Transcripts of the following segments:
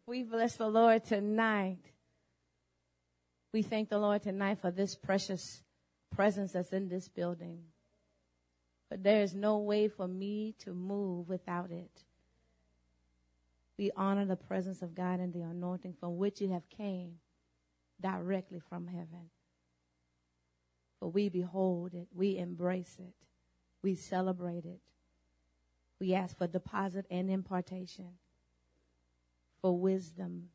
We bless the Lord tonight. We thank the Lord tonight for this precious presence that's in this building. But there is no way for me to move without it. We honor the presence of God and the anointing from which it have came directly from heaven. For we behold it, we embrace it, we celebrate it. We ask for deposit and impartation, for wisdom.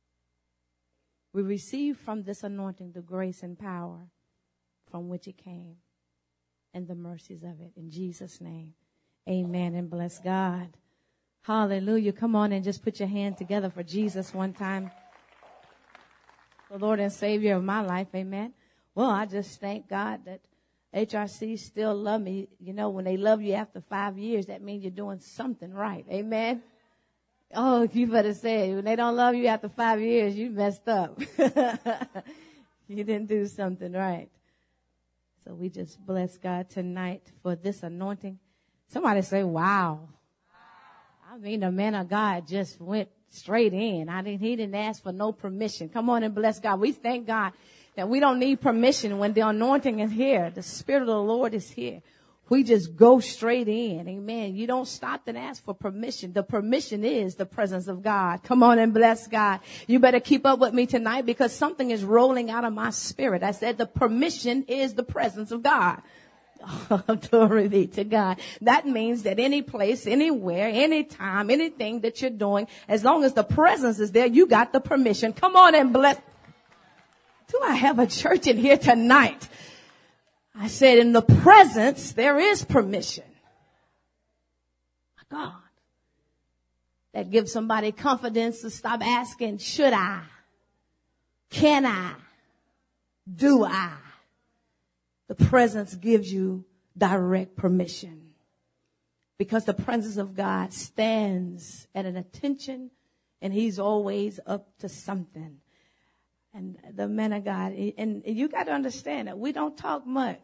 We receive from this anointing the grace and power from which it came and the mercies of it. In Jesus' name, amen, and bless God. Hallelujah. Come on and just put your hand together for Jesus one time. The Lord and Savior of my life, amen. Well, I just thank God that HRC still love me. You know, when they love you after 5 years, that means you're doing something right, amen. Oh, you better say it. When they don't love you after 5 years, you messed up. You didn't do something right. So we just bless God tonight for this anointing. Somebody say, wow. I mean, the man of God just went straight in. He didn't ask for no permission. Come on and bless God. We thank God that we don't need permission when the anointing is here. The Spirit of the Lord is here. We just go straight in. Amen. You don't stop and ask for permission. The permission is the presence of God. Come on and bless God. You better keep up with me tonight because something is rolling out of my spirit. I said the permission is the presence of God. Oh, glory be to God. That means that any place, anywhere, anytime, anything that you're doing, as long as the presence is there, you got the permission. Come on and bless. Do I have a church in here tonight? I said in the presence, there is permission. My God. That gives somebody confidence to stop asking, should I? Can I? Do I? The presence gives you direct permission. Because the presence of God stands at an attention and he's always up to something. And the man of God, and you got to understand that we don't talk much.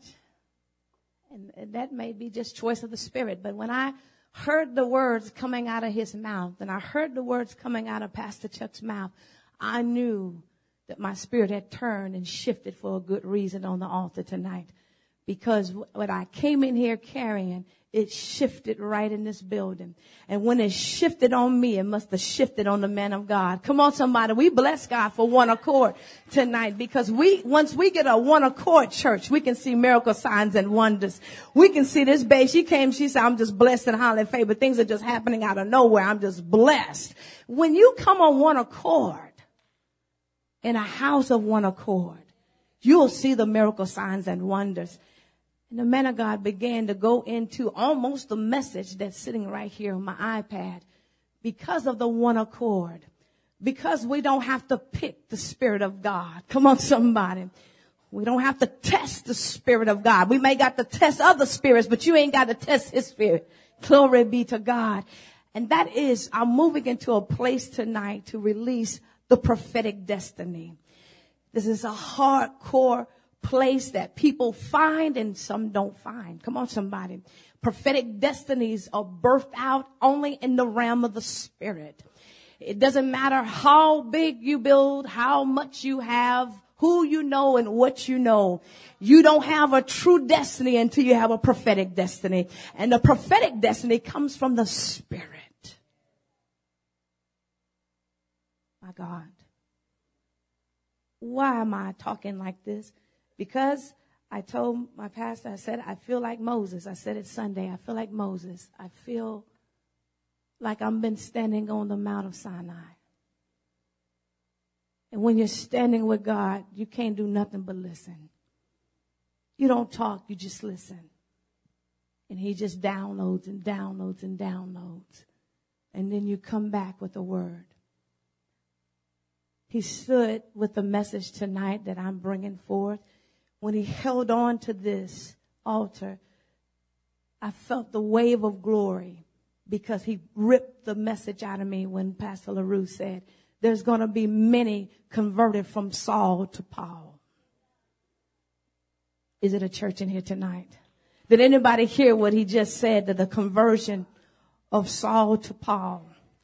And that may be just choice of the Spirit. But when I heard the words coming out of his mouth, and I heard the words coming out of Pastor Chuck's mouth, I knew that my spirit had turned and shifted for a good reason on the altar tonight. Because what I came in here carrying, it shifted right in this building. And when it shifted on me, it must have shifted on the man of God. Come on, somebody. We bless God for one accord tonight because once we get a one accord church, we can see miracle signs and wonders. We can see this babe. She said, I'm just blessed and highly favored. Things are just happening out of nowhere. I'm just blessed. When you come on one accord in a house of one accord, you'll see the miracle signs and wonders. And the man of God began to go into almost the message that's sitting right here on my iPad because of the one accord. Because we don't have to pick the Spirit of God. Come on, somebody. We don't have to test the Spirit of God. We may got to test other spirits, but you ain't got to test his spirit. Glory be to God. And that is, I'm moving into a place tonight to release the prophetic destiny. This is a hardcore place that people find and some don't find. Come on, somebody. Prophetic destinies are birthed out only in the realm of the Spirit. It doesn't matter how big you build, how much you have, who you know and what you know. You don't have a true destiny until you have a prophetic destiny. And the prophetic destiny comes from the Spirit. My God. Why am I talking like this? Because I told my pastor, I said, I feel like Moses. I said it Sunday. I feel like Moses. I feel like I've been standing on the Mount of Sinai. And when you're standing with God, you can't do nothing but listen. You don't talk, you just listen. And he just downloads and downloads and downloads. And then you come back with a word. He stood with the message tonight that I'm bringing forth. When he held on to this altar, I felt the wave of glory because he ripped the message out of me when Pastor LaRue said, there's going to be many converted from Saul to Paul. Is it a church in here tonight? Did anybody hear what he just said, that the conversion of Saul to Paul?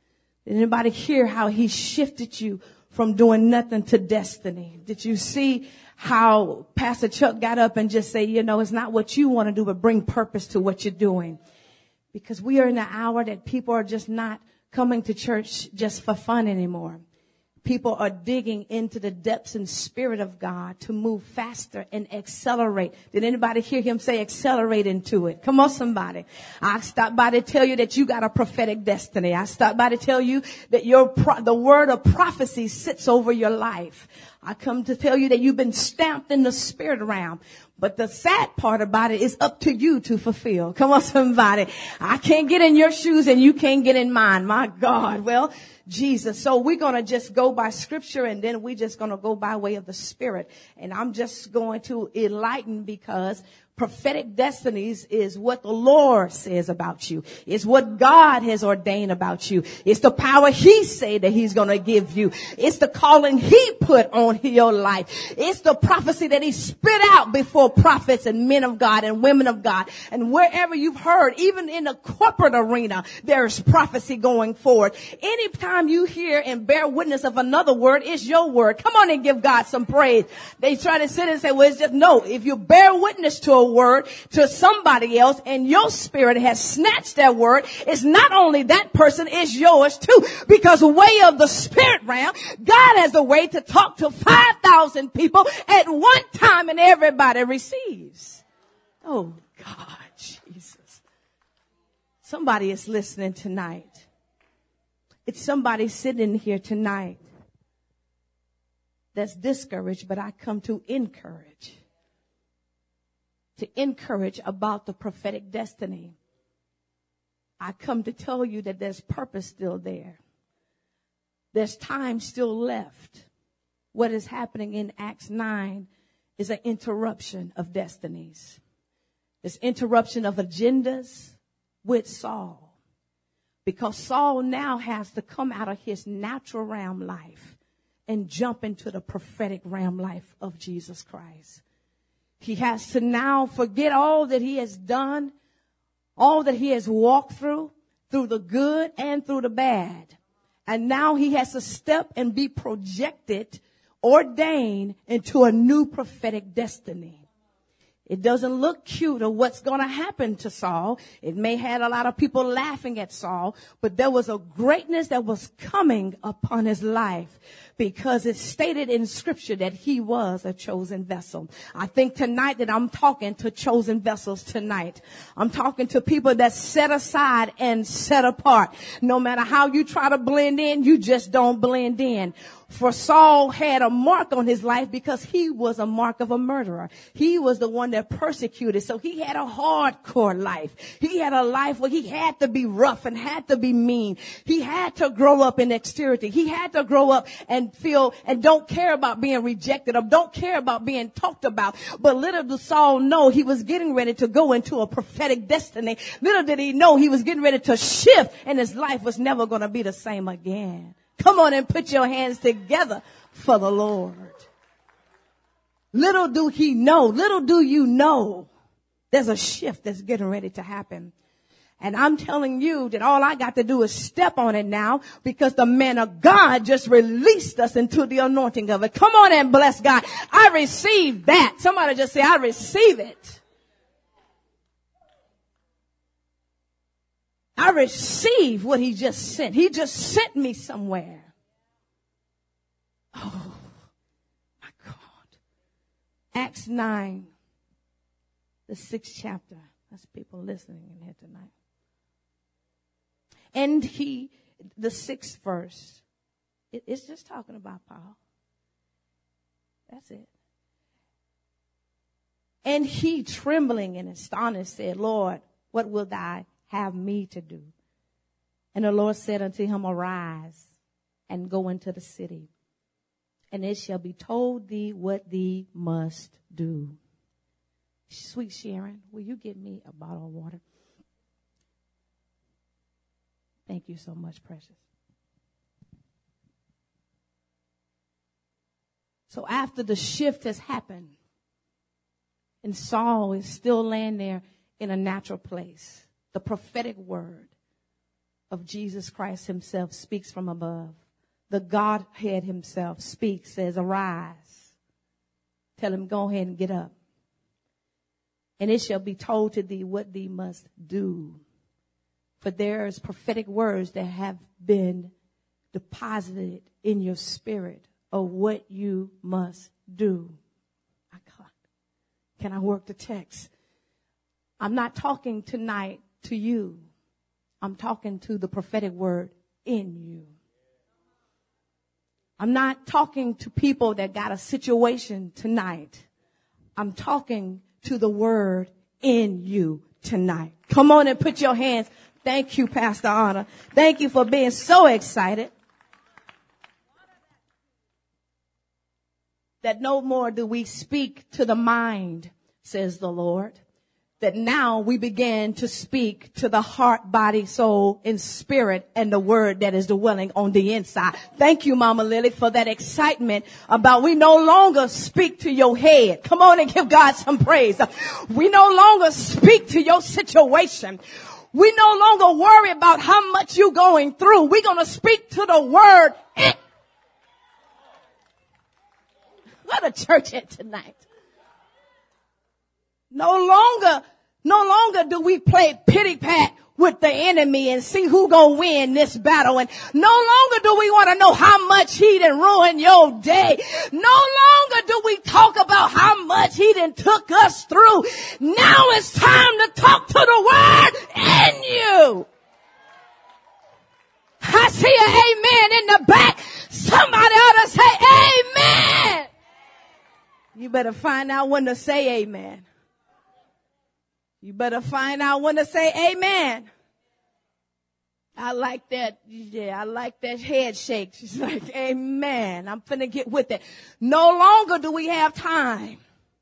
Did anybody hear how he shifted you from doing nothing to destiny? Did you see how Pastor Chuck got up and just say, you know, it's not what you want to do, but bring purpose to what you're doing? Because we are in an hour that people are just not coming to church just for fun anymore. People are digging into the depths and spirit of God to move faster and accelerate. Did anybody hear him say accelerate into it? Come on, somebody. I stopped by to tell you that you got a prophetic destiny. I stopped by to tell you that the word of prophecy sits over your life. I come to tell you that you've been stamped in the spirit realm. But the sad part about it is up to you to fulfill. Come on, somebody. I can't get in your shoes and you can't get in mine. My God. Well, Jesus. So we're going to just go by scripture, and then we're just going to go by way of the spirit. And I'm just going to enlighten, because prophetic destinies is what the Lord says about you. It's what God has ordained about you. It's the power he said that he's going to give you. It's the calling he put on your life. It's the prophecy that he spit out before prophets and men of God and women of God. And wherever you've heard, even in the corporate arena, there's prophecy going forward. Anytime you hear and bear witness of another word, it's your word. Come on and give God some praise. They try to sit and say, well, it's just no. If you bear witness to a word to somebody else and your spirit has snatched that word, it's not only that person, it's yours too. Because way of the spirit realm, God has a way to talk to 5,000 people at one time and everybody receives. Oh God, Jesus. Somebody is listening tonight. It's somebody sitting here tonight that's discouraged, but I come to encourage. To encourage about the prophetic destiny. I come to tell you that there's purpose still there. There's time still left. What is happening in Acts 9 is an interruption of destinies. It's interruption of agendas with Saul. Because Saul now has to come out of his natural realm life and jump into the prophetic realm life of Jesus Christ. He has to now forget all that he has done, all that he has walked through the good and through the bad. And now he has to step and be projected, ordained into a new prophetic destiny. It doesn't look cute or what's going to happen to Saul. It may have a lot of people laughing at Saul, but there was a greatness that was coming upon his life, because it's stated in scripture that he was a chosen vessel. I think tonight that I'm talking to chosen vessels tonight. I'm talking to people that set aside and set apart. No matter how you try to blend in, you just don't blend in. For Saul had a mark on his life because he was a mark of a murderer. He was the one that persecuted. So he had a hardcore life. He had a life where he had to be rough and had to be mean. He had to grow up in exteriority. He had to grow up and feel and don't care about being rejected or don't care about being talked about. But little did Saul know he was getting ready to go into a prophetic destiny. Little did he know he was getting ready to shift, and his life was never going to be the same again. Come on and put your hands together for the Lord. Little do he know, little do you know, there's a shift that's getting ready to happen. And I'm telling you that all I got to do is step on it now, because the man of God just released us into the anointing of it. Come on and bless God. I receive that. Somebody just say, I receive it. I receive what he just sent. He just sent me somewhere. Oh, my God. Acts 9, the 6th chapter. That's people listening in here tonight. And the 6th verse, it's just talking about Paul. That's it. And he, trembling and astonished, said, Lord, what wilt thou have me to do? And the Lord said unto him, arise and go into the city, and it shall be told thee what thee must do. Sweet Sharon, will you get me a bottle of water? Thank you so much, precious. So after the shift has happened, and Saul is still laying there in a natural place, the prophetic word of Jesus Christ himself speaks from above. The Godhead himself speaks, says, arise. Tell him, go ahead and get up. And it shall be told to thee what thee must do. For there's prophetic words that have been deposited in your spirit of what you must do. Can I work the text? I'm not talking tonight to you. I'm talking to the prophetic word in you. I'm not talking to people that got a situation tonight. I'm talking to the word in you tonight. Come on and put your hands. Thank you, Pastor Anna. Thank you for being so excited. That no more do we speak to the mind, says the Lord. That now we begin to speak to the heart, body, soul, and spirit, and the word that is dwelling on the inside. Thank you, Mama Lily, for that excitement about we no longer speak to your head. Come on and give God some praise. We no longer speak to your situation. We no longer worry about how much you're going through. We're going to speak to the word. What a church at tonight. No longer do we play pity pat with the enemy and see who gonna win this battle. And no longer do we want to know how much he done ruined your day. No longer do we talk about how much he done took us through. Now it's time to talk to the word in you. I see an amen in the back. Somebody ought to say amen. You better find out when to say amen. You better find out when to say amen. I like that. Yeah, I like that head shake. She's like, amen. I'm finna get with it. No longer do we have time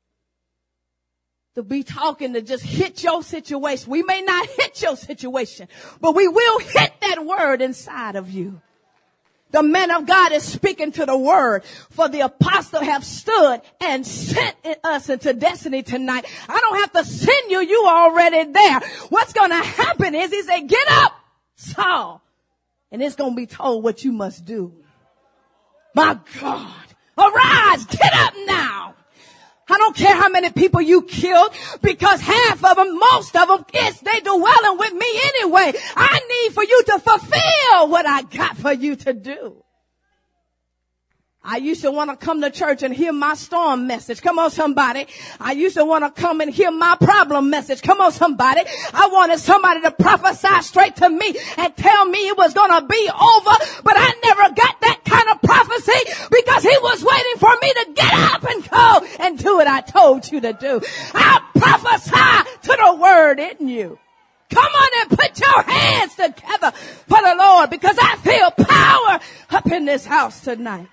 to be talking to just hit your situation. We may not hit your situation, but we will hit that word inside of you. The man of God is speaking to the word, for the apostle have stood and sent us into destiny tonight. I don't have to send you. You already there. What's going to happen is he said, get up, Saul. And it's going to be told what you must do. My God, arise, get up now. I don't care how many people you killed, because half of them, most of them, they dwelling with me anyway. I need for you to fulfill what I got for you to do. I used to want to come to church and hear my storm message. Come on, somebody. I used to want to come and hear my problem message. Come on, somebody. I wanted somebody to prophesy straight to me and tell me it was going to be over. But I never got that kind of prophecy, because he was waiting for me to get up and go and do what I told you to do. I prophesy to the word in you. Come on and put your hands together for the Lord, because I feel power up in this house tonight.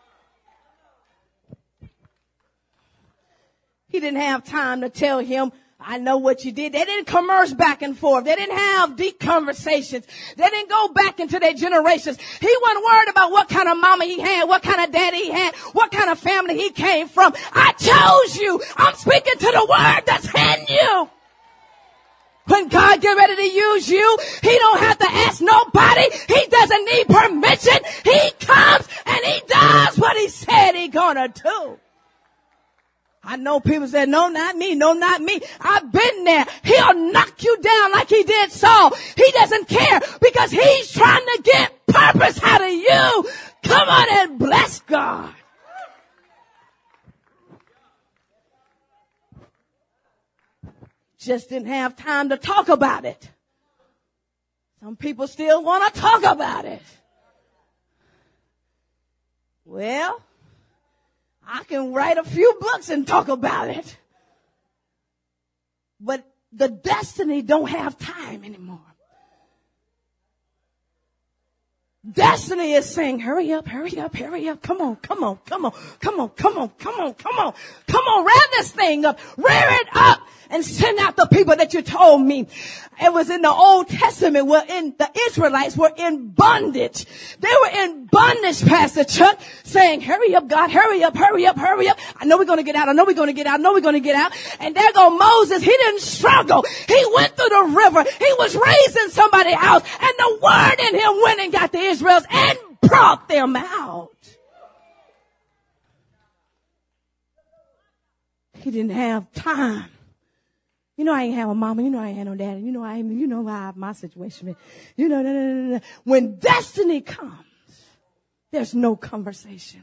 He didn't have time to tell him, I know what you did. They didn't converse back and forth. They didn't have deep conversations. They didn't go back into their generations. He wasn't worried about what kind of mama he had, what kind of daddy he had, what kind of family he came from. I chose you. I'm speaking to the word that's in you. When God get ready to use you, he don't have to ask nobody. He doesn't need permission. He comes and he does what he said he gonna do. I know people say, no, not me. No, not me. I've been there. He'll knock you down like he did Saul. He doesn't care, because he's trying to get purpose out of you. Come on and bless God. Just didn't have time to talk about it. Some people still want to talk about it. Well, I can write a few books and talk about it. But the destiny don't have time anymore. Destiny is saying, hurry up, hurry up, hurry up. Come on, come on, come on, come on, come on, come on, come on. Come on, rev this thing up, rear it up, and send out the people that you told me. It was in the Old Testament where the Israelites were in bondage. They were in bondage, Pastor Chuck, saying, hurry up, God, hurry up, hurry up, hurry up. I know we're going to get out. I know we're going to get out. I know we're going to get out. And there go Moses. He didn't struggle. He went through the river. He was raised in somebody's house, and the word in him went and got the Israelites and brought them out. He didn't have time. You know I ain't have a mama. You know I ain't had no daddy. You know how my situation is. No. When destiny comes, there's no conversation.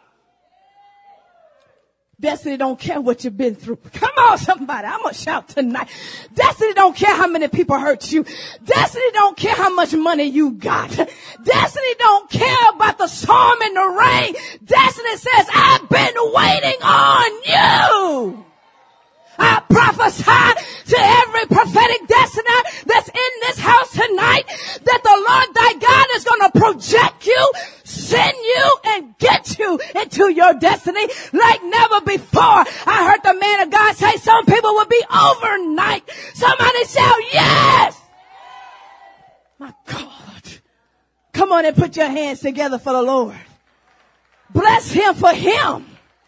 Destiny don't care what you've been through. Come on, somebody. I'm going to shout tonight. Destiny don't care how many people hurt you. Destiny don't care how much money you got. Destiny don't care about the storm and the rain. Destiny says, I've been waiting on you. I prophesy to every prophetic destiny that's in this house tonight that the Lord thy God is going to project you, send you, and get you into your destiny like never before. I heard the man of God say some people will be overnight. Somebody shout, yes! My God. Come on and put your hands together for the Lord. Bless him for him.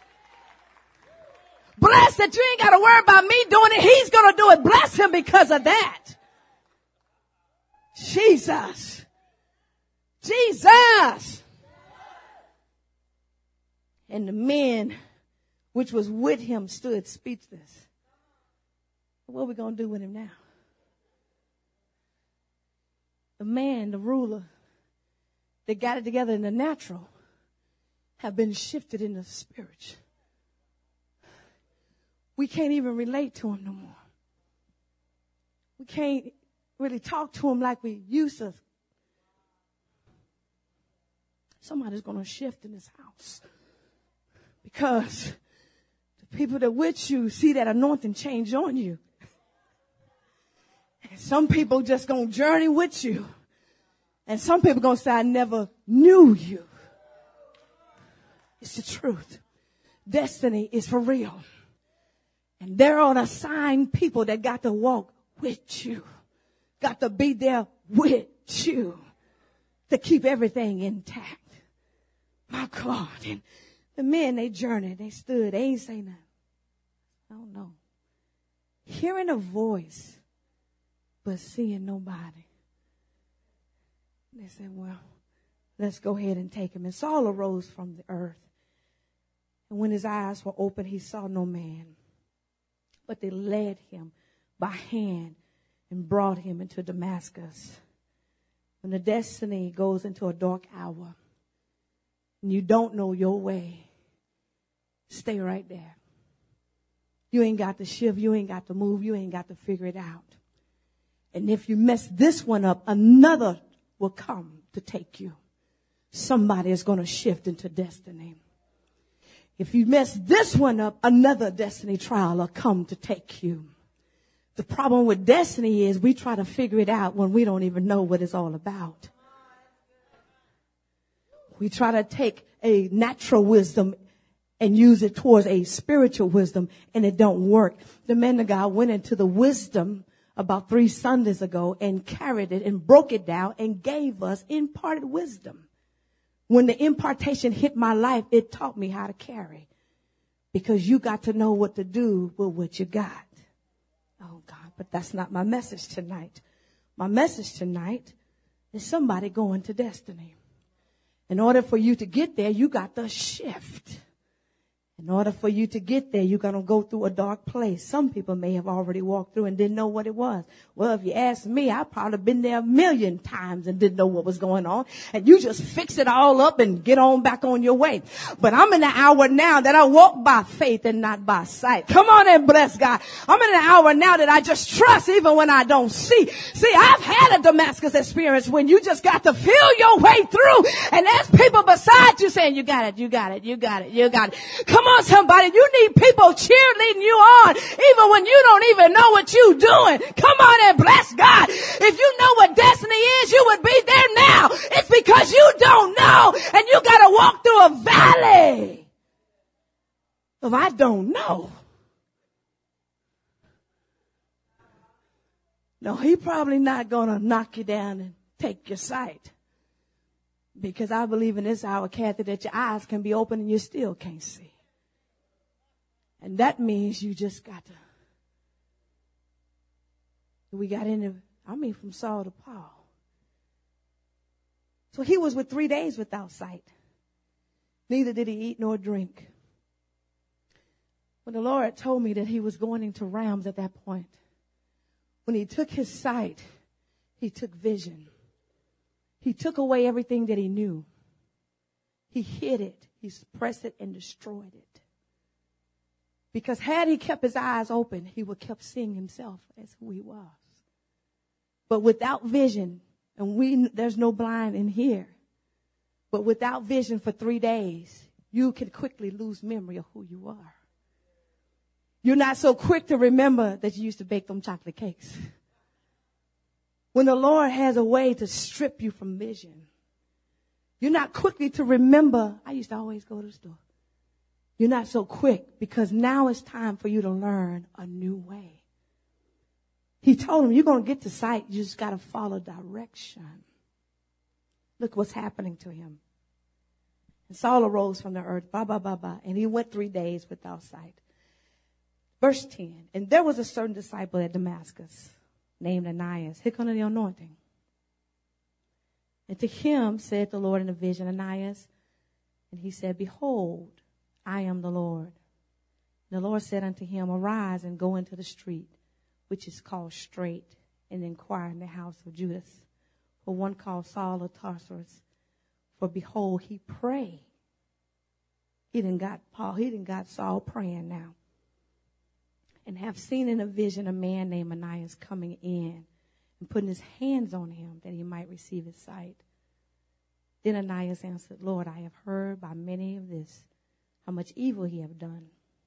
Bless that you ain't got to worry about me doing it. He's going to do it. Bless him because of that. Jesus. And the men which was with him stood speechless. What are we going to do with him now? The man, the ruler, that got it together in the natural have been shifted in the spiritual. We can't even relate to him no more. We can't really talk to him like we used to. Somebody's going to shift in this house. Because the people that with you see that anointing change on you. And some people just going to journey with you. And some people going to say, I never knew you. It's the truth. Destiny is for real. And there are assigned people that got to walk with you. Got to be there with you to keep everything intact. My God. And the men, they journeyed, they stood, they ain't say nothing. I don't know. Hearing a voice, but seeing nobody. They said, well, let's go ahead and take him. And Saul arose from the earth. And when his eyes were open, he saw no man. But they led him by hand and brought him into Damascus. When the destiny goes into a dark hour and you don't know your way, stay right there. You ain't got to shift. You ain't got to move. You ain't got to figure it out. And if you mess this one up, another will come to take you. Somebody is going to shift into destiny. If you mess this one up, another destiny trial will come to take you. The problem with destiny is we try to figure it out when we don't even know what it's all about. We try to take a natural wisdom and use it towards a spiritual wisdom, and it don't work. The man of God went into the wisdom about 3 Sundays ago and carried it and broke it down and gave us imparted wisdom. When the impartation hit my life, it taught me how to carry. Because you got to know what to do with what you got. Oh God, but that's not my message tonight. My message tonight is somebody going to destiny. In order for you to get there, you got to shift. In order for you to get there, you're going to go through a dark place. Some people may have already walked through and didn't know what it was. Well, if you ask me, I've probably been there 1,000,000 times and didn't know what was going on. And you just fix it all up and get on back on your way. But I'm in the hour now that I walk by faith and not by sight. Come on and bless God. I'm in the hour now that I just trust even when I don't see. See, I've had a Damascus experience when you just got to feel your way through. And there's people beside you saying, you got it, you got it, you got it, you got it. Come on, somebody. You need people cheerleading you on even when you don't even know what you're doing. Come on and bless God. If you know what destiny is, you would be there now. It's because you don't know and you got to walk through a valley of I don't know. No, he probably not going to knock you down and take your sight. Because I believe in this hour, Kathy, that your eyes can be open and you still can't see. And that means you just got to. We got from Saul to Paul. So he was 3 days without sight. Neither did he eat nor drink. When the Lord told me that he was going into realms at that point, when he took his sight, he took vision. He took away everything that he knew. He hid it. He suppressed it and destroyed it. Because had he kept his eyes open, he would kept seeing himself as who he was. But without vision, and there's no blind in here, but without vision for 3 days, you can quickly lose memory of who you are. You're not so quick to remember that you used to bake them chocolate cakes. When the Lord has a way to strip you from vision, you're not quickly to remember, I used to always go to the store. You're not so quick because now it's time for you to learn a new way. He told him, you're going to get to sight. You just got to follow direction. Look what's happening to him. And Saul arose from the earth, and he went 3 days without sight. Verse 10, and there was a certain disciple at Damascus named Ananias. Here comes the anointing. And to him said the Lord in a vision, Ananias. And he said, behold, I am the Lord. And the Lord said unto him, arise and go into the street, which is called Straight, and inquire in the house of Judas, for one called Saul of Tarsus. For behold, he prayed. He didn't got Saul praying now. And have seen in a vision a man named Ananias coming in and putting his hands on him that he might receive his sight. Then Ananias answered, Lord, I have heard by many of this, how much evil he have done.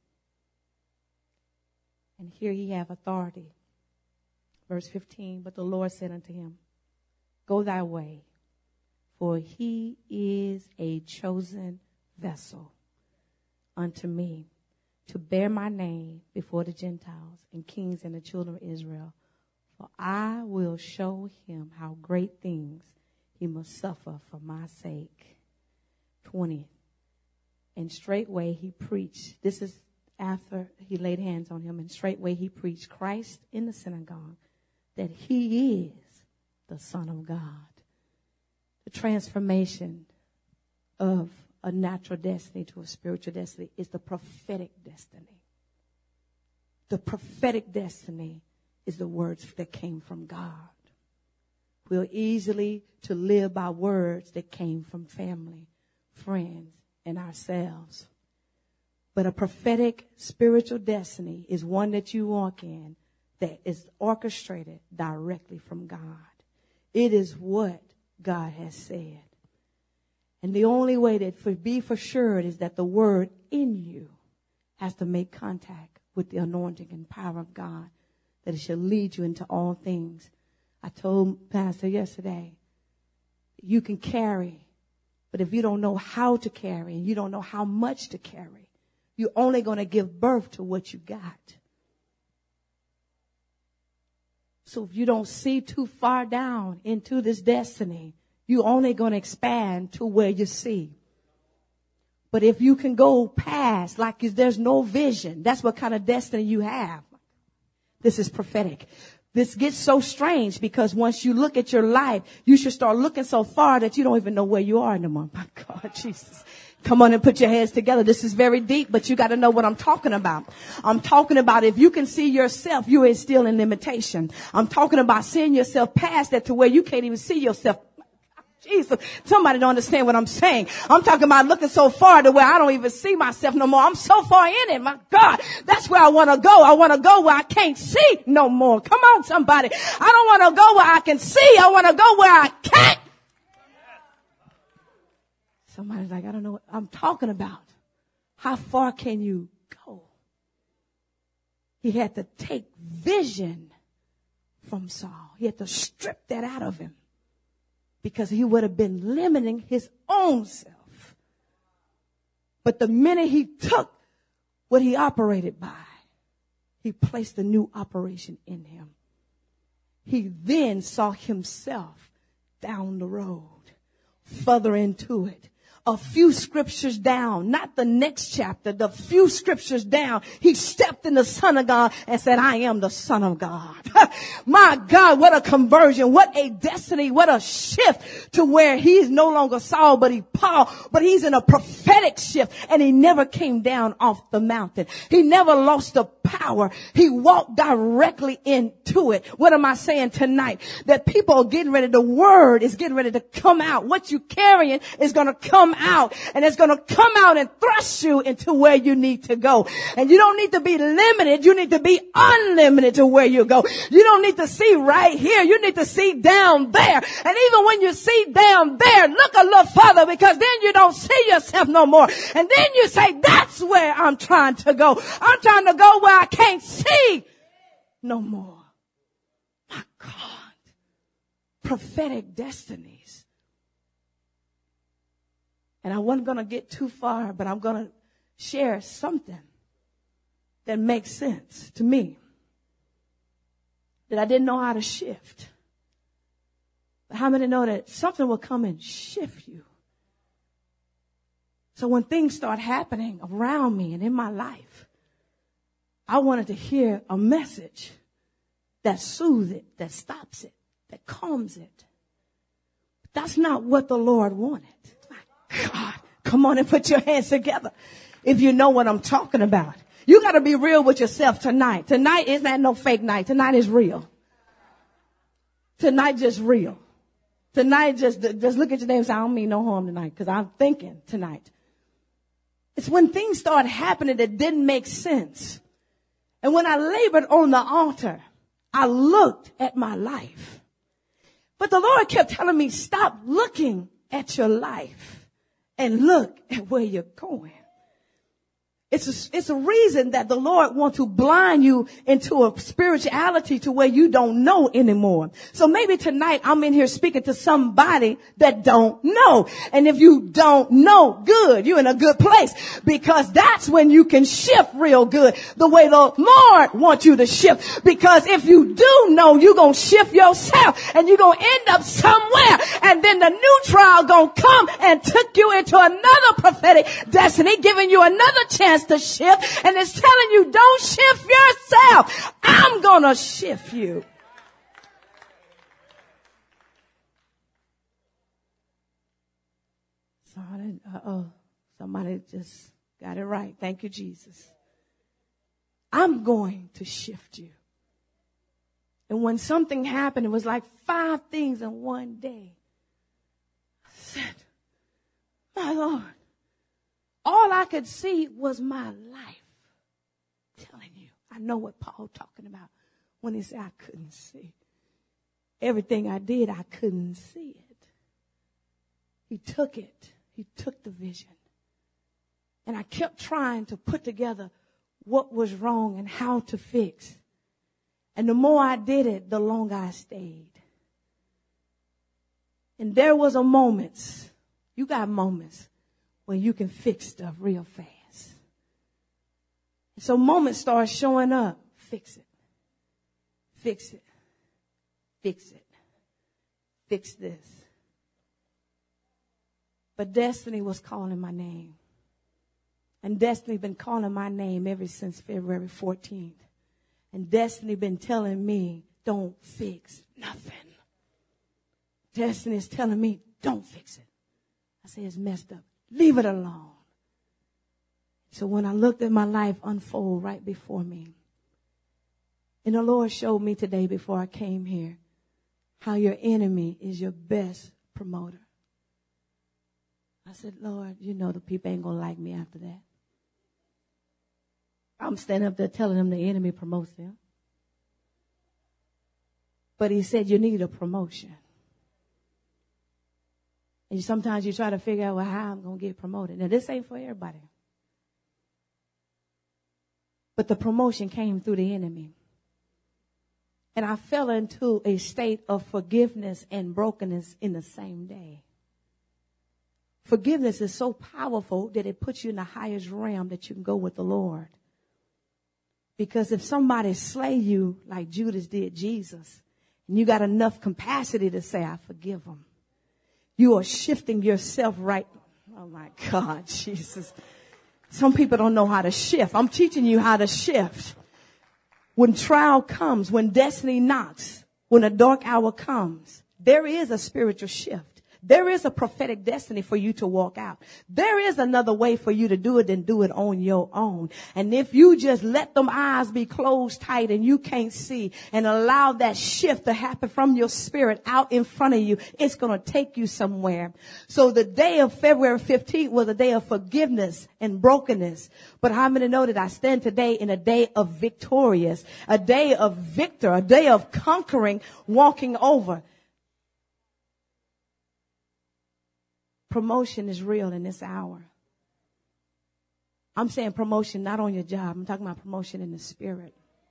And here he have authority. Verse 15, but the Lord said unto him, go thy way, for he is a chosen vessel unto me, to bear my name before the Gentiles and kings and the children of Israel. For I will show him how great things he must suffer for my sake. 20. And straightway he preached. This is after he laid hands on him. And straightway he preached Christ in the synagogue, that he is the Son of God. The transformation of a natural destiny to a spiritual destiny is the prophetic destiny. The prophetic destiny is the words that came from God. We're easily to live by words that came from family, friends, and ourselves. But a prophetic spiritual destiny is one that you walk in that is orchestrated directly from God. It is what God has said. And the only way that be for sure is that the word in you has to make contact with the anointing and power of God, that it shall lead you into all things. I told Pastor yesterday, you can carry, but if you don't know how to carry and you don't know how much to carry, you're only going to give birth to what you got. So if you don't see too far down into this destiny, you're only going to expand to where you see. But if you can go past, like there's no vision, that's what kind of destiny you have. This is prophetic. This gets so strange because once you look at your life, you should start looking so far that you don't even know where you are anymore. My God, Jesus. Come on and put your heads together. This is very deep, but you got to know what I'm talking about. I'm talking about if you can see yourself, you are still in limitation. I'm talking about seeing yourself past that to where you can't even see yourself. Jesus, somebody don't understand what I'm saying. I'm talking about looking so far to where I don't even see myself no more. I'm so far in it. My God, that's where I want to go. I want to go where I can't see no more. Come on, somebody. I don't want to go where I can see. I want to go where I can't. Somebody's like, I don't know what I'm talking about. How far can you go? He had to take vision from Saul. He had to strip that out of him, because he would have been limiting his own self. But the minute he took what he operated by, he placed a new operation in him. he then saw himself down the road, further into it. A few scriptures down, not the next chapter, the few scriptures down, he stepped in the Son of God and said, I am the Son of God. My God, what a conversion, what a destiny, what a shift to where he is no longer Saul, but Paul, but he's in a prophetic shift, and he never came down off the mountain. He never lost the power. He walked directly into it. What am I saying tonight? That people are getting ready, the word is getting ready to come out. What you carrying is going to come out, and it's going to come out and thrust you into where you need to go. And you don't need to be limited. You need to be unlimited to where you go. You don't need to see right here. You need to see down there. And even when you see down there, look a little further, because then you don't see yourself no more. And then you say, that's where I'm trying to go. I'm trying to go where I can't see no more. My God. Prophetic destinies. And I wasn't going to get too far, but I'm going to share something that makes sense to me, that I didn't know how to shift. But how many know that something will come and shift you? So when things start happening around me and in my life, I wanted to hear a message that soothes it, that stops it, that calms it. But that's not what the Lord wanted. God, come on and put your hands together if you know what I'm talking about. You got to be real with yourself tonight. Tonight is not no fake night. Tonight is real. Tonight just real. Tonight just look at your neighbor and say, I don't mean no harm tonight, because I'm thinking tonight. It's when things start happening that didn't make sense. And when I labored on the altar, I looked at my life. But the Lord kept telling me, stop looking at your life and look at where you're going. It's a reason that the Lord wants to blind you into a spirituality to where you don't know anymore. So maybe tonight I'm in here speaking to somebody that don't know. And if you don't know, good, you're in a good place, because that's when you can shift real good the way the Lord wants you to shift. Because if you do know, you're going to shift yourself and you're going to end up somewhere. And then the new trial going to come and took you into another prophetic destiny, giving you another chance to shift, and it's telling you, don't shift yourself. I'm gonna shift you. Somebody just got it right. Thank you, Jesus. I'm going to shift you. And when something happened, it was like 5 things in one day. I said, my Lord, all I could see was my life. I'm telling you, I know what Paul talking about when he said I couldn't see. Everything I did, I couldn't see it. He took it. He took the vision. And I kept trying to put together what was wrong and how to fix. And the more I did it, the longer I stayed. And there was a moments, you got moments, when you can fix stuff real fast. So moments start showing up. Fix it. Fix it. Fix it. Fix this. But destiny was calling my name. And destiny been calling my name ever since February 14th. And destiny been telling me, don't fix nothing. Destiny is telling me, don't fix it. I say, it's messed up. Leave it alone. So when I looked at my life unfold right before me, and the Lord showed me today before I came here how your enemy is your best promoter. I said, Lord, you know the people ain't going to like me after that. I'm standing up there telling them the enemy promotes them. But he said you need a promotion. And sometimes you try to figure out, well, how I'm going to get promoted. Now, this ain't for everybody. But the promotion came through the enemy. And I fell into a state of forgiveness and brokenness in the same day. Forgiveness is so powerful that it puts you in the highest realm that you can go with the Lord. Because if somebody slay you like Judas did Jesus, And you got enough capacity to say, I forgive them. You are shifting yourself right. Oh my God, Jesus. Some people don't know how to shift. I'm teaching you how to shift. When trial comes, when destiny knocks, when a dark hour comes, there is a spiritual shift. There is a prophetic destiny for you to walk out. There is another way for you to do it than do it on your own. And if you just let them eyes be closed tight and you can't see and allow that shift to happen from your spirit out in front of you, it's going to take you somewhere. So the day of February 15th was a day of forgiveness and brokenness. But how many know that I stand today in a day of victorious, a day of victor, a day of conquering, walking over. Promotion is real in this hour. I'm saying promotion not on your job. I'm talking about promotion in the spirit.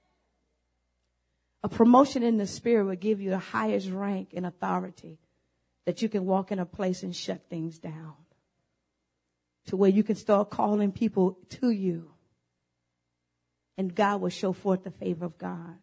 A promotion in the spirit will give you the highest rank and authority that you can walk in a place and shut things down to where you can start calling people to you. And God will show forth the favor of God.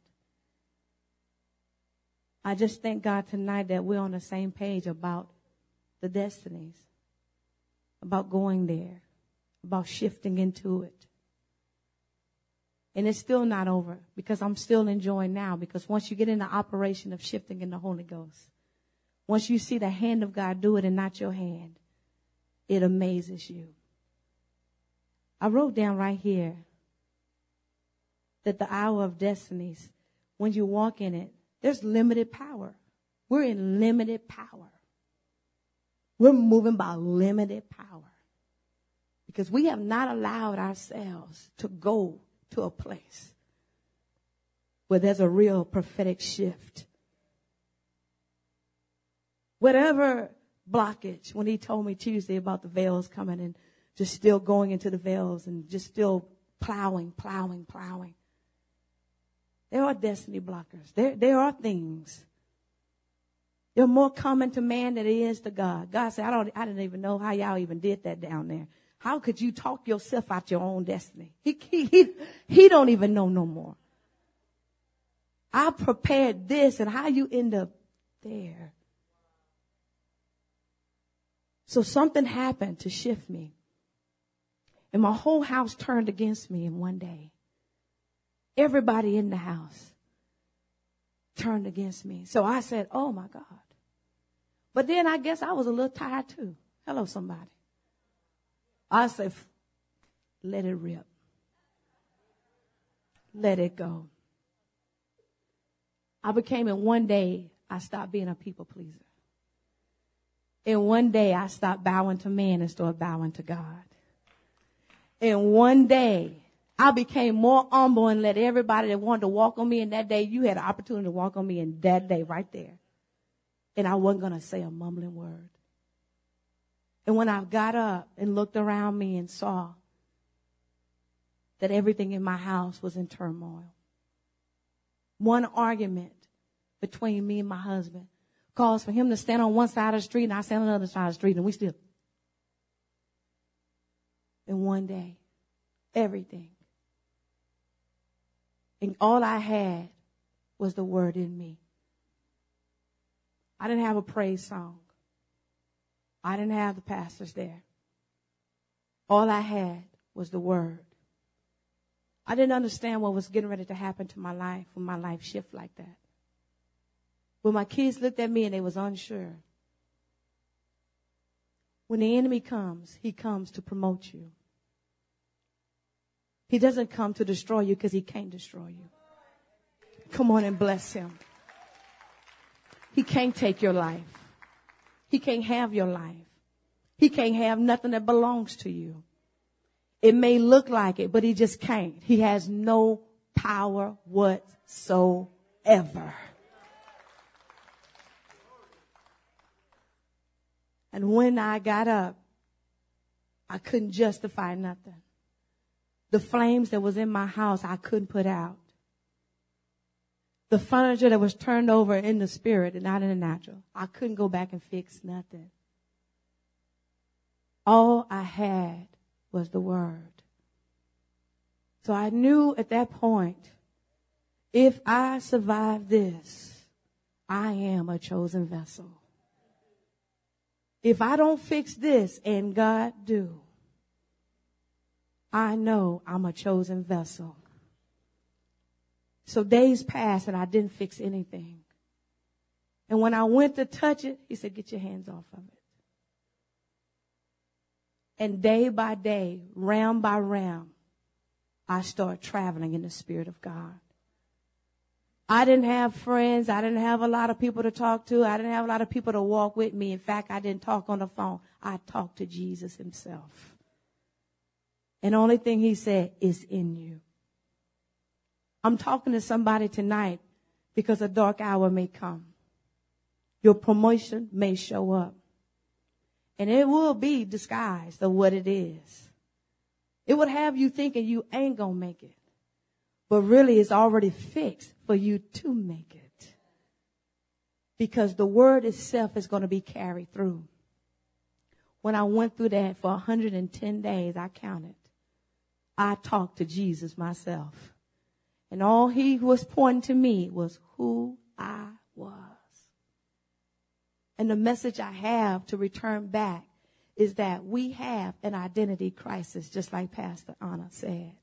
I just thank God tonight that we're on the same page about the destinies, about going there, about shifting into it. And it's still not over because I'm still enjoying now, because once you get in the operation of shifting in the Holy Ghost, once you see the hand of God do it and not your hand, it amazes you. I wrote down right here that the hour of destinies, when you walk in it, there's limited power. We're in limited power. We're moving by limited power because we have not allowed ourselves to go to a place where there's a real prophetic shift. Whatever blockage, when he told me Tuesday about the veils coming and just still going into the veils and just still plowing. There are destiny blockers. There are things. They're more common to man than it is to God. God said, I didn't even know how y'all even did that down there. How could you talk yourself out your own destiny? He don't even know no more. I prepared this, and how you end up there. So something happened to shift me. And my whole house turned against me in one day. Everybody in the house turned against me. So I said, oh my God. But then I guess I was a little tired too. Hello, somebody. I said, let it rip. Let it go. I became, in one day, I stopped being a people pleaser. In one day, I stopped bowing to man and started bowing to God. In one day, I became more humble and let everybody that wanted to walk on me in that day, you had an opportunity to walk on me in that day right there. And I wasn't going to say a mumbling word. And when I got up and looked around me and saw that everything in my house was in turmoil, one argument between me and my husband caused for him to stand on one side of the street and I stand on the other side of the street, and we still. In one day, everything. And all I had was the word in me. I didn't have a praise song. I didn't have the pastors there. All I had was the word. I didn't understand what was getting ready to happen to my life when my life shifted like that. When my kids looked at me and they was unsure. When the enemy comes, he comes to promote you. He doesn't come to destroy you because he can't destroy you. Come on and bless him. He can't take your life. He can't have your life. He can't have nothing that belongs to you. It may look like it, but he just can't. He has no power whatsoever. And when I got up, I couldn't justify nothing. The flames that was in my house, I couldn't put out. The furniture that was turned over in the spirit and not in the natural, I couldn't go back and fix nothing. All I had was the word. So I knew at that point, if I survive this, I am a chosen vessel. If I don't fix this and God do, I know I'm a chosen vessel. So days passed and I didn't fix anything. And when I went to touch it, he said, get your hands off of it. And day by day, ram by ram, I started traveling in the Spirit of God. I didn't have friends. I didn't have a lot of people to talk to. I didn't have a lot of people to walk with me. In fact, I didn't talk on the phone. I talked to Jesus himself. And the only thing he said is in you. I'm talking to somebody tonight because a dark hour may come. Your promotion may show up. And it will be disguised of what it is. It would have you thinking you ain't going to make it. But really it's already fixed for you to make it. Because the word itself is going to be carried through. When I went through that for 110 days, I counted. I talked to Jesus myself. And all he was pointing to me was who I was. And the message I have to return back is that we have an identity crisis, just like Pastor Anna said.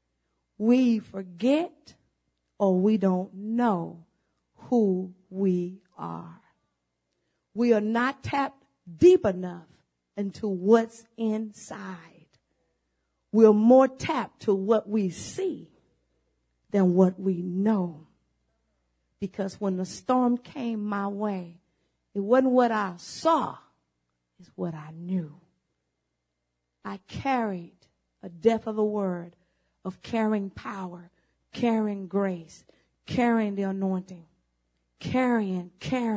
We forget or we don't know who we are. We are not tapped deep enough into what's inside. We're more tapped to what we see than what we know. Because when the storm came my way, it wasn't what I saw, it's what I knew. I carried a depth of a word of carrying power, carrying grace, carrying the anointing, carrying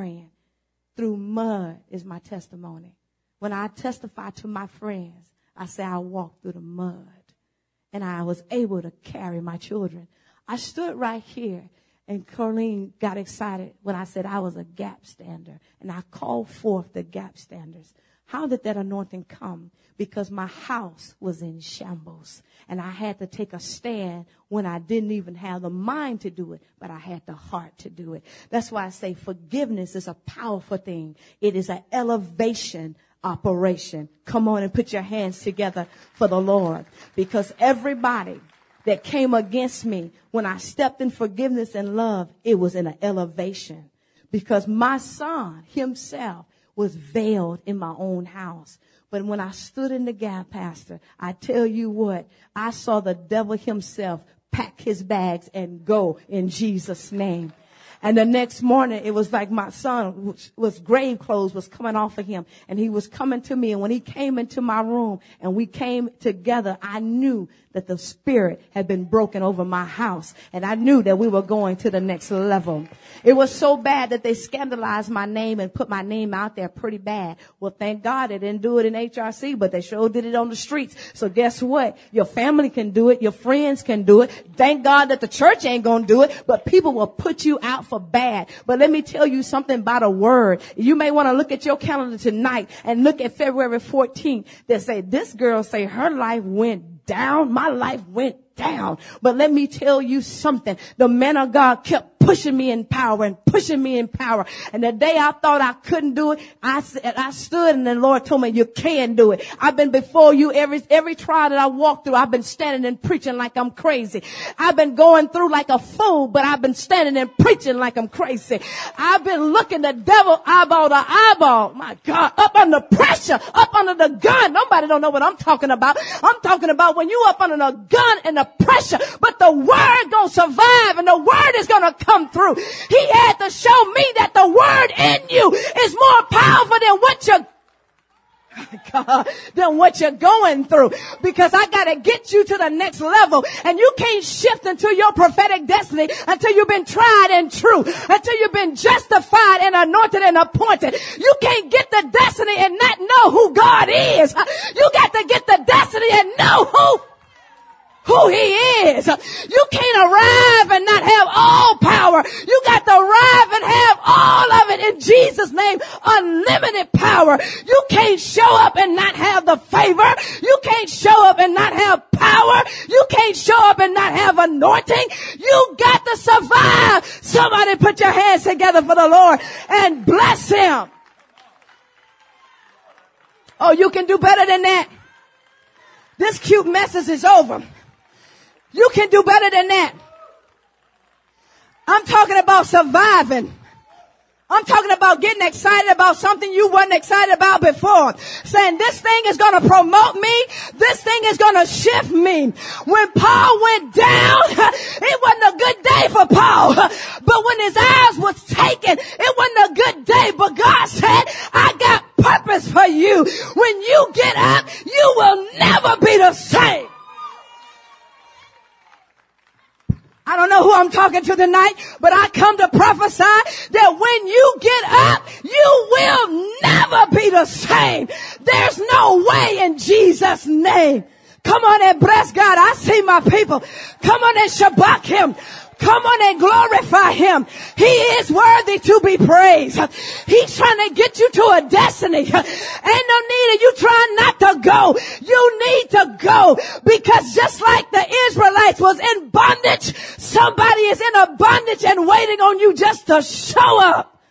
through mud is my testimony. When I testify to my friends, I say I walked through the mud and I was able to carry my children. I stood right here and Colleen got excited when I said I was a gap stander and I called forth the gap standers. How did that anointing come? Because my house was in shambles and I had to take a stand when I didn't even have the mind to do it, but I had the heart to do it. That's why I say forgiveness is a powerful thing. It is an elevation operation. Come on and put your hands together for the Lord, because everybody that came against me, when I stepped in forgiveness and love, it was in an elevation, because my son himself was veiled in my own house. But when I stood in the gap, Pastor, I tell you what, I saw the devil himself pack his bags and go in Jesus' name. And the next morning, it was like my son was grave clothes was coming off of him. And he was coming to me. And when he came into my room and we came together, I knew that the spirit had been broken over my house. And I knew that we were going to the next level. It was so bad that they scandalized my name and put my name out there pretty bad. Well, thank God they didn't do it in HRC, but they sure did it on the streets. So guess what? Your family can do it. Your friends can do it. Thank God that the church ain't going to do it, but people will put you out for bad. But let me tell you something about a word. You may want to look at your calendar tonight and look at February 14th that say, this girl say her life went down. My life went down. But let me tell you something. The man of God kept pushing me in power and pushing me in power. And the day I thought I couldn't do it, I stood and the Lord told me, you can do it. I've been before you every trial that I walked through. I've been standing and preaching like I'm crazy. I've been going through like a fool, but I've been standing and preaching like I'm crazy. I've been looking the devil eyeball to eyeball. My God, up under pressure, up under the gun. Nobody don't know what I'm talking about. I'm talking about when you up under the gun and the pressure, but the word gonna survive and the word is gonna come through. He had to show me that the word in you is more powerful than what you're going through, because I got to get you to the next level, and you can't shift into your prophetic destiny until you've been tried and true, until you've been justified and anointed and appointed. You can't get the destiny and not know who God is. You got to get the destiny and know who he is. You can't arrive and not have all power. You got to arrive and have all of it in Jesus' name. Unlimited power. You can't show up and not have the favor. You can't show up and not have power. You can't show up and not have anointing. You got to survive. Somebody put your hands together for the Lord and bless him. Oh, you can do better than that. This cute message is over. You can do better than that. I'm talking about surviving. I'm talking about getting excited about something you weren't excited about before. Saying this thing is going to promote me. This thing is going to shift me. When Paul went down, it wasn't a good day for Paul. But when his eyes was taken, it wasn't a good day. But God said, I got purpose for you. When you get up, you will never be the same. I don't know who I'm talking to tonight, but I come to prophesy that when you get up, you will never be the same. There's no way in Jesus' name. Come on and bless God. I see my people. Come on and shabak him. Come on and glorify him. He is worthy to be praised. He's trying to get you to a destiny. Ain't no need of you trying not to go. You need to go, because just like the Israelites was in bondage, somebody is in a bondage and waiting on you just to show up.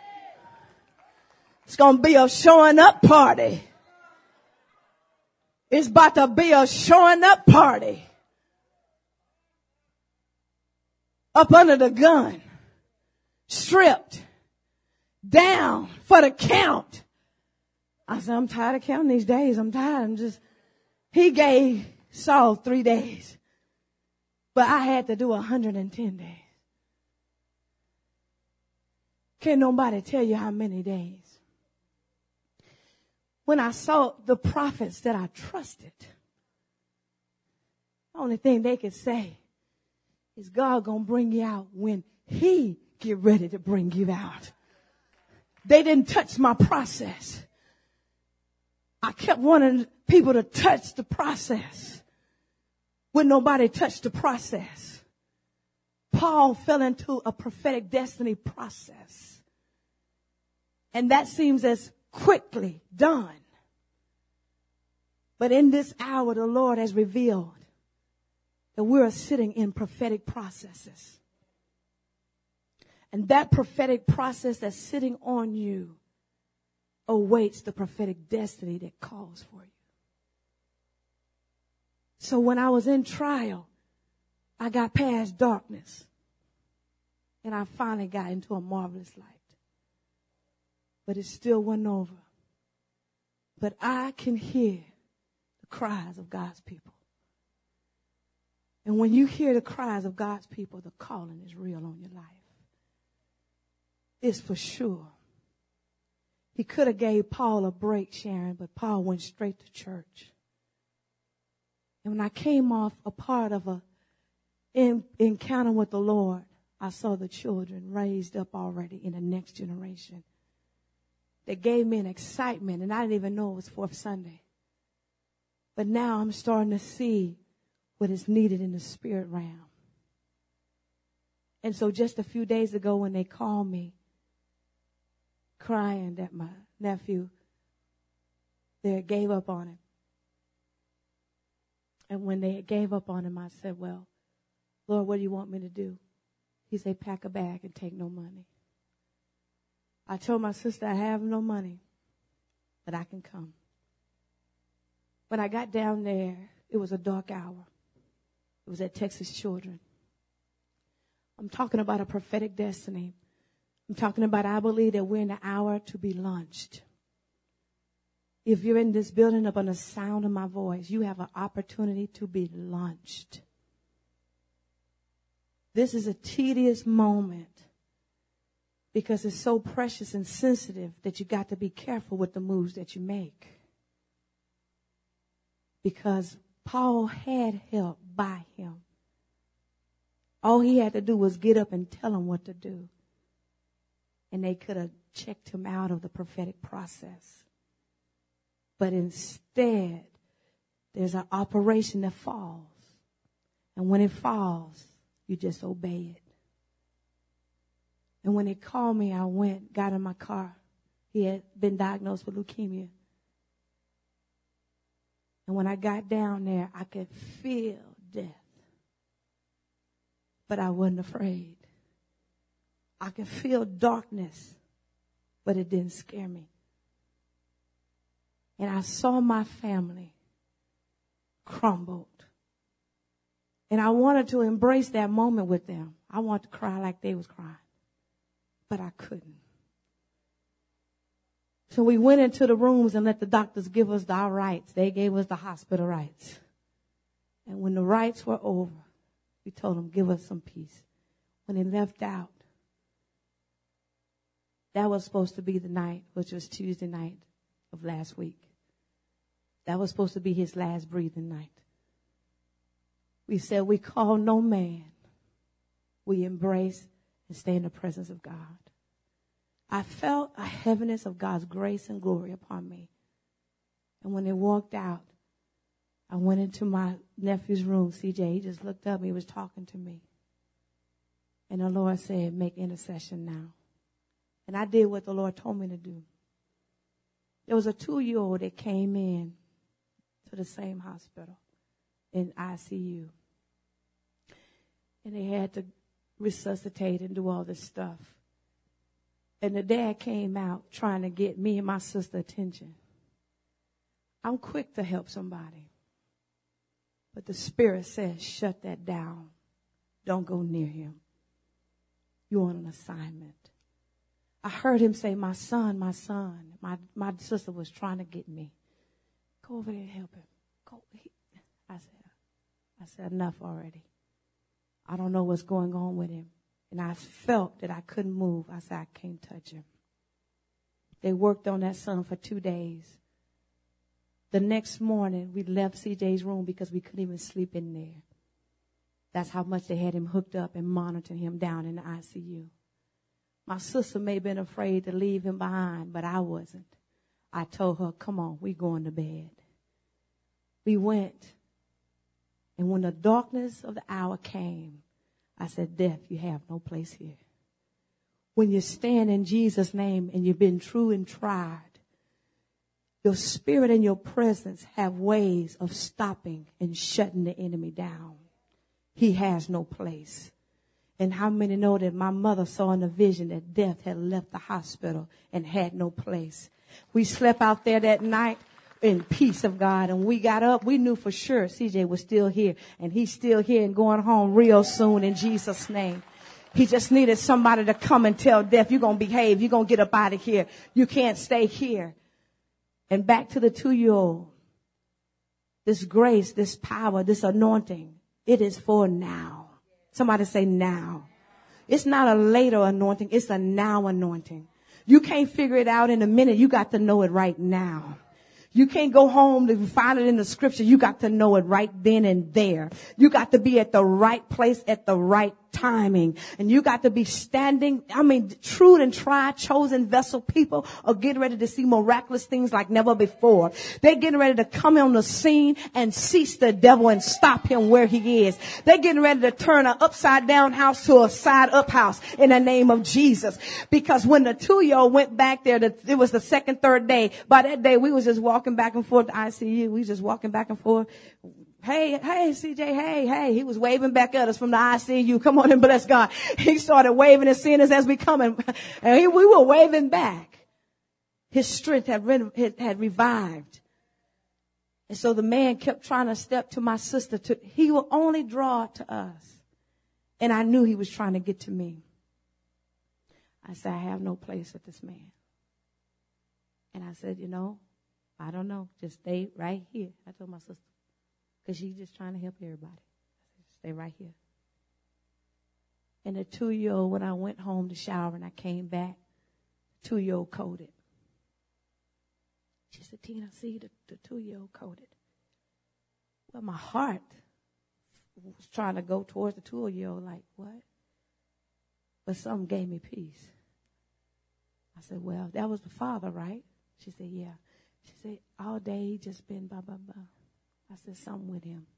It's going to be a showing up party. It's about to be a showing up party. Up under the gun, stripped, down for the count. I said, I'm tired of counting these days. I'm tired. He gave Saul 3 days, but I had to do 110 days. Can't nobody tell you how many days. When I saw the prophets that I trusted, the only thing they could say is God gonna bring you out when he get ready to bring you out. They didn't touch my process. I kept wanting people to touch the process when nobody touched the process. Paul fell into a prophetic destiny process, and that seems as quickly done. But in this hour, the Lord has revealed that we're sitting in prophetic processes. And that prophetic process that's sitting on you awaits the prophetic destiny that calls for you. So when I was in trial, I got past darkness. And I finally got into a marvelous light. But it still wasn't over. But I can hear the cries of God's people. And when you hear the cries of God's people, the calling is real on your life. It's for sure. He could have gave Paul a break, Sharon, but Paul went straight to church. And when I came off a part of an encounter with the Lord, I saw the children raised up already in the next generation. That gave me an excitement, and I didn't even know it was Fourth Sunday. But now I'm starting to see what is needed in the spirit realm. And so just a few days ago when they called me, crying that my nephew, they gave up on him. And when they gave up on him, I said, well, Lord, what do you want me to do? He said, pack a bag and take no money. I told my sister, I have no money, but I can come. When I got down there, it was a dark hour. It was at Texas Children. I'm talking about a prophetic destiny. I'm talking about, I believe that we're in the hour to be launched. If you're in this building up on the sound of my voice, you have an opportunity to be launched. This is a tedious moment because it's so precious and sensitive that you got to be careful with the moves that you make. Because Paul had help by him. All he had to do was get up and tell him what to do. And they could have checked him out of the prophetic process. But instead, there's an operation that falls. And when it falls, you just obey it. And when they called me, I went, got in my car. He had been diagnosed with leukemia. And when I got down there, I could feel death. But I wasn't afraid. I could feel darkness, but it didn't scare me. And I saw my family crumbled. And I wanted to embrace that moment with them. I wanted to cry like they was crying. But I couldn't. So we went into the rooms and let the doctors give us our rights. They gave us the hospital rights. And when the rights were over, we told them, give us some peace. When they left out, that was supposed to be the night, which was Tuesday night of last week. That was supposed to be his last breathing night. We said, we call no man. We embrace and stay in the presence of God. I felt a heaviness of God's grace and glory upon me. And when they walked out, I went into my nephew's room, CJ. He just looked up. He was talking to me. And the Lord said, make intercession now. And I did what the Lord told me to do. There was a 2-year-old that came in to the same hospital in ICU. And they had to resuscitate and do all this stuff. And the dad came out trying to get me and my sister attention. I'm quick to help somebody. But the Spirit says, shut that down. Don't go near him. You're on an assignment. I heard him say, my son, my son. My sister was trying to get me. Go over there and help him. Go. I said, enough already. I don't know what's going on with him. And I felt that I couldn't move. I said, I can't touch him. They worked on that son for 2 days. The next morning, we left CJ's room because we couldn't even sleep in there. That's how much they had him hooked up and monitoring him down in the ICU. My sister may have been afraid to leave him behind, but I wasn't. I told her, come on, we going to bed. We went. And when the darkness of the hour came, I said, death, you have no place here. When you stand in Jesus' name and you've been true and tried, your spirit and your presence have ways of stopping and shutting the enemy down. He has no place. And how many know that my mother saw in a vision that death had left the hospital and had no place? We slept out there that night in peace of God. And we got up. We knew for sure CJ was still here. And he's still here and going home real soon in Jesus' name. He just needed somebody to come and tell death, you're going to behave. You're going to get up out of here. You can't stay here. And back to the 2-year-old. This grace, this power, this anointing, it is for now. Somebody say now. It's not a later anointing. It's a now anointing. You can't figure it out in a minute. You got to know it right now. You can't go home to find it in the scripture. You got to know it right then and there. You got to be at the right place at the right timing. And you got to be standing. True and tried, chosen vessel people are getting ready to see miraculous things like never before. They're getting ready to come on the scene and seize the devil and stop him where he is. They're getting ready to turn an upside down house to a side up house in the name of Jesus. Because when the 2-year-old went back there, it was the second, third day. By that day, we was just walking back and forth to ICU. We was just walking back and forth. Hey, CJ, hey. He was waving back at us from the ICU. Come on and bless God. He started waving and seeing us as we coming. And we were waving back. His strength had revived. And so the man kept trying to step to my sister. He will only draw to us. And I knew he was trying to get to me. I said, I have no place with this man. And I said, I don't know. Just stay right here. I told my sister. Because she's just trying to help everybody. Stay right here. And the 2-year-old, when I went home to shower and I came back, 2-year-old coded. She said, Tina, see the 2-year-old coded. Well, my heart was trying to go towards the 2-year-old like, what? But something gave me peace. I said, well, that was the father, right? She said, yeah. She said, all day he just been blah, blah, blah. I said, something with him.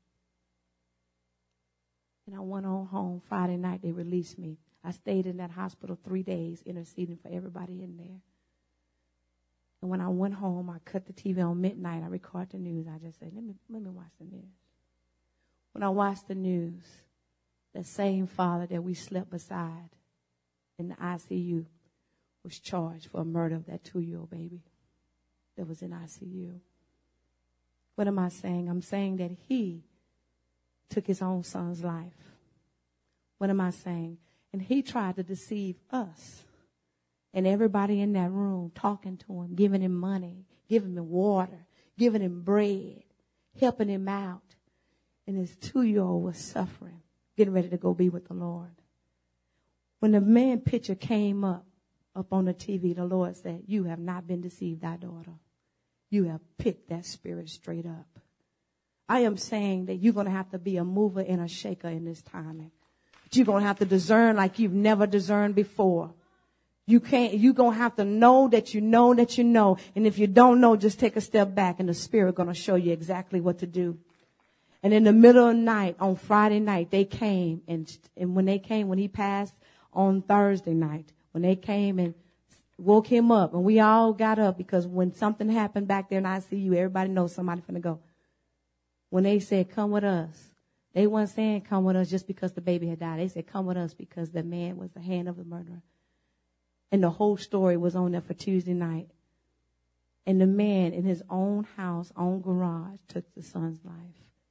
And I went on home Friday night. They released me. I stayed in that hospital 3 days interceding for everybody in there. And when I went home, I cut the TV on midnight. I recorded the news. I just said, let me watch the news. When I watched the news, that same father that we slept beside in the ICU was charged for a murder of that 2-year-old baby that was in ICU. What am I saying? I'm saying that he took his own son's life. What am I saying? And he tried to deceive us and everybody in that room, talking to him, giving him money, giving him water, giving him bread, helping him out. And his 2-year-old was suffering, getting ready to go be with the Lord. When the man picture came up on the TV, the Lord said, you have not been deceived, thy daughter. You have picked that spirit straight up. I am saying that you're going to have to be a mover and a shaker in this timing. You're going to have to discern like you've never discerned before. You're going to have to know that you know that you know. And if you don't know, just take a step back and the Spirit going to show you exactly what to do. And in the middle of the night, on Friday night, they came. And when he passed on Thursday night, when they came and woke him up, and we all got up because when something happened back there in ICU, everybody knows somebody's going to go. When they said, come with us, they weren't saying come with us just because the baby had died. They said, come with us because the man was the hand of the murderer. And the whole story was on there for Tuesday night. And the man in his own house, own garage, took the son's life.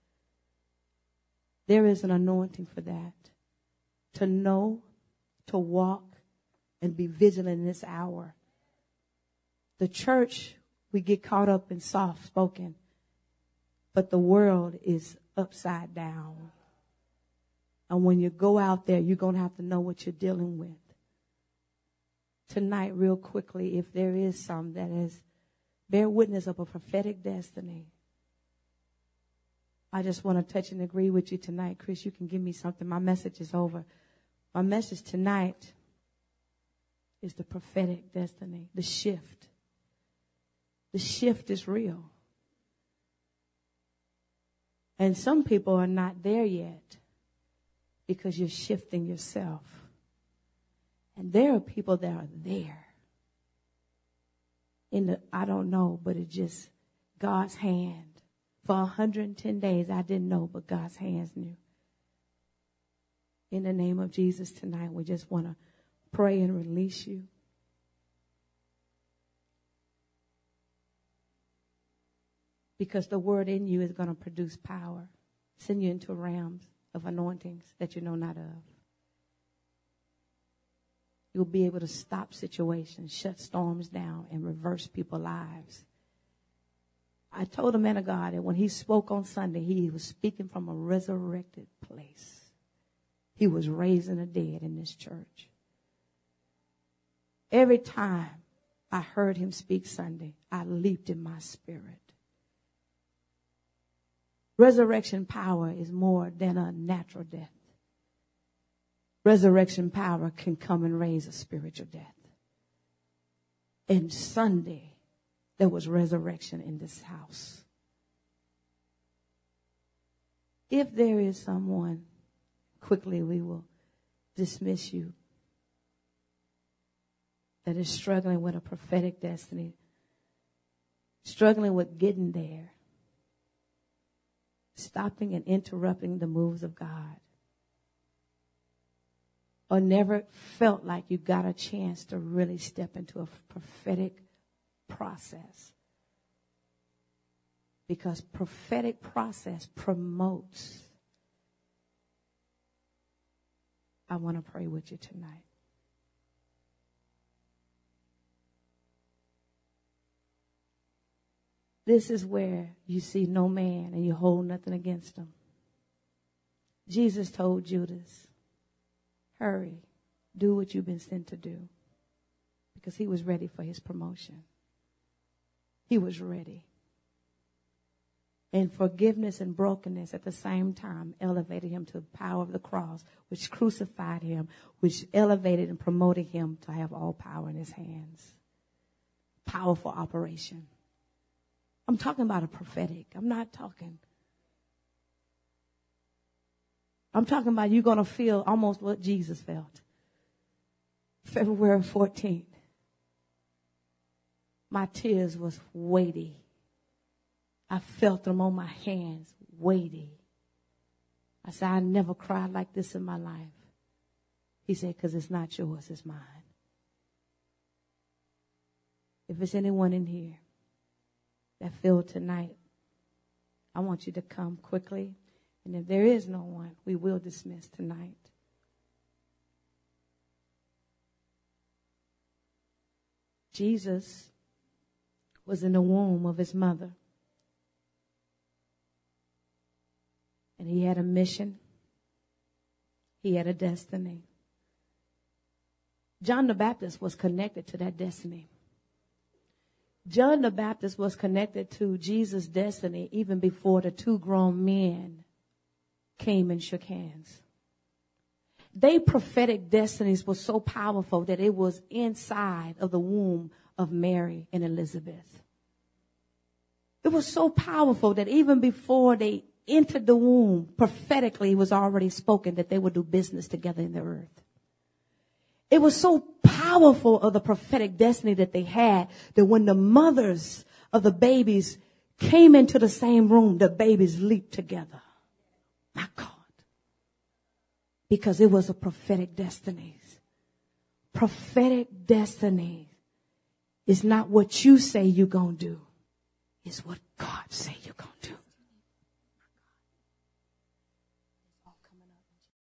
There is an anointing for that. To know, to walk, and be vigilant in this hour. The church, we get caught up in soft spoken. But the world is upside down. And when you go out there, you're going to have to know what you're dealing with. Tonight, real quickly, if there is some that is bear witness of a prophetic destiny, I just want to touch and agree with you tonight. Chris, you can give me something. My message is over. My message tonight is the prophetic destiny, the shift. The shift is real. And some people are not there yet because you're shifting yourself. And there are people that are there. I don't know, but it's just God's hand. For 110 days, I didn't know, but God's hands knew. In the name of Jesus tonight, we just want to pray and release you. Because the word in you is going to produce power. Send you into realms of anointings that you know not of. You'll be able to stop situations, shut storms down, and reverse people's lives. I told the man of God that when he spoke on Sunday, he was speaking from a resurrected place. He was raising the dead in this church. Every time I heard him speak Sunday, I leaped in my spirit. Resurrection power is more than a natural death. Resurrection power can come and raise a spiritual death. And Sunday, there was resurrection in this house. If there is someone, quickly we will dismiss you, that is struggling with a prophetic destiny, struggling with getting there, stopping and interrupting the moves of God, or never felt like you got a chance to really step into a prophetic process. Because prophetic process promotes. I want to pray with you tonight. This is where you see no man and you hold nothing against him. Jesus told Judas, hurry, do what you've been sent to do. Because he was ready for his promotion. He was ready. And forgiveness and brokenness at the same time elevated him to the power of the cross, which crucified him, which elevated and promoted him to have all power in his hands. Powerful operation. I'm talking about a prophetic. I'm talking about you're going to feel almost what Jesus felt. February 14th. My tears was weighty. I felt them on my hands, weighty. I said, I never cried like this in my life. He said, because it's not yours, it's mine. If there's anyone in here that feel tonight, I want you to come quickly. And if there is no one, we will dismiss tonight. Jesus was in the womb of his mother. And he had a mission. He had a destiny. John the Baptist was connected to that destiny. John the Baptist was connected to Jesus' destiny even before the two grown men came and shook hands. Their prophetic destinies were so powerful that it was inside of the womb of Mary and Elizabeth. It was so powerful that even before they entered the womb, prophetically it was already spoken that they would do business together in the earth. It was so powerful of the prophetic destiny that they had that when the mothers of the babies came into the same room, the babies leaped together. My God. Because it was a prophetic destiny. Prophetic destiny is not what you say you're going to do. It's what God say you're going to do.